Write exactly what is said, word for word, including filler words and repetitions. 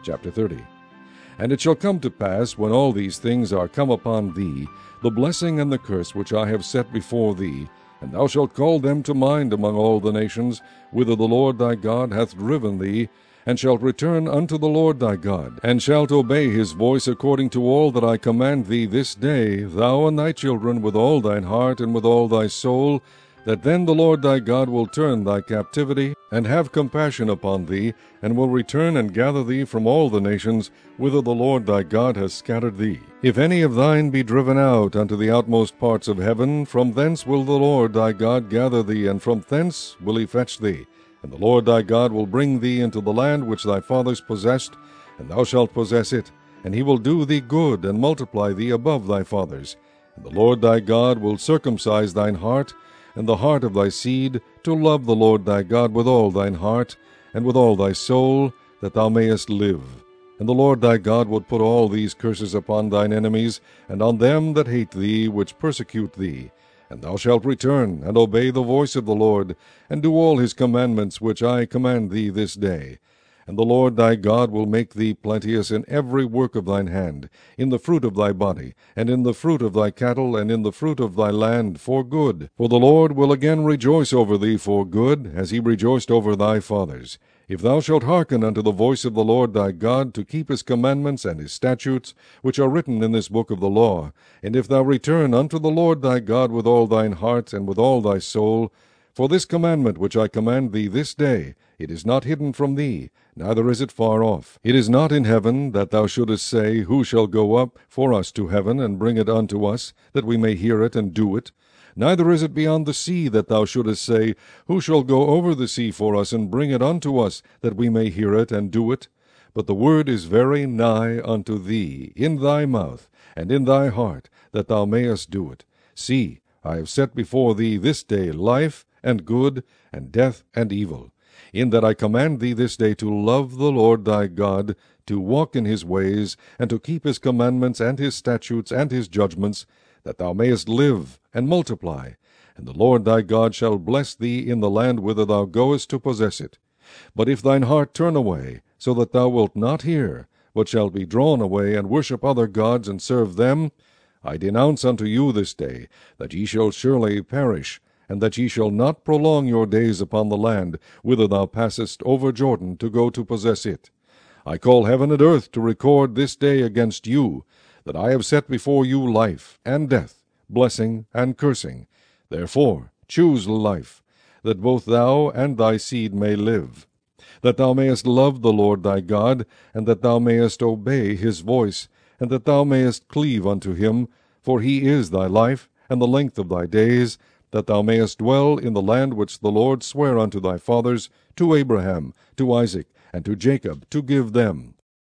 Chapter thirty. And it shall come to pass, when all these things are come upon thee, the blessing and the curse which I have set before thee, and thou shalt call them to mind among all the nations, whither the Lord thy God hath driven thee, and shalt return unto the Lord thy God, and shalt obey his voice according to all that I command thee this day, thou and thy children, with all thine heart and with all thy soul, that then the Lord thy God will turn thy captivity, and have compassion upon thee, and will return and gather thee from all the nations, whither the Lord thy God hath scattered thee. If any of thine be driven out unto the outmost parts of heaven, from thence will the Lord thy God gather thee, and from thence will he fetch thee. And the Lord thy God will bring thee into the land which thy fathers possessed, and thou shalt possess it, and he will do thee good, and multiply thee above thy fathers. And the Lord thy God will circumcise thine heart, and the heart of thy seed, to love the Lord thy God with all thine heart, and with all thy soul, that thou mayest live. And the Lord thy God will put all these curses upon thine enemies, and on them that hate thee, which persecute thee. And thou shalt return, and obey the voice of the Lord, and do all his commandments which I command thee this day. And the Lord thy God will make thee plenteous in every work of thine hand, in the fruit of thy body, and in the fruit of thy cattle, and in the fruit of thy land, for good. For the Lord will again rejoice over thee for good, as he rejoiced over thy fathers. If thou shalt hearken unto the voice of the Lord thy God, to keep his commandments and his statutes, which are written in this book of the law, and if thou return unto the Lord thy God with all thine heart and with all thy soul, for this commandment which I command thee this day, it is not hidden from thee, neither is it far off. It is not in heaven, that thou shouldest say, Who shall go up for us to heaven, and bring it unto us, that we may hear it and do it? Neither is it beyond the sea, that thou shouldest say, Who shall go over the sea for us, and bring it unto us, that we may hear it and do it? But the word is very nigh unto thee, in thy mouth, and in thy heart, that thou mayest do it. See, I have set before thee this day life and good, and death and evil, in that I command thee this day to love the Lord thy God, to walk in his ways, and to keep his commandments and his statutes and his judgments, that thou mayest live and multiply. And the Lord thy God shall bless thee in the land whither thou goest to possess it. But if thine heart turn away, so that thou wilt not hear, but shalt be drawn away, and worship other gods, and serve them, I denounce unto you this day, that ye shall surely perish, and that ye shall not prolong your days upon the land, whither thou passest over Jordan to go to possess it. I call heaven and earth to record this day against you, that I have set before you life and death, blessing and cursing. Therefore choose life, that both thou and thy seed may live, that thou mayest love the Lord thy God, and that thou mayest obey his voice, and that thou mayest cleave unto him, for he is thy life, and the length of thy days, that thou mayest dwell in the land which the Lord sware unto thy fathers, to Abraham, to Isaac, and to Jacob, to give them.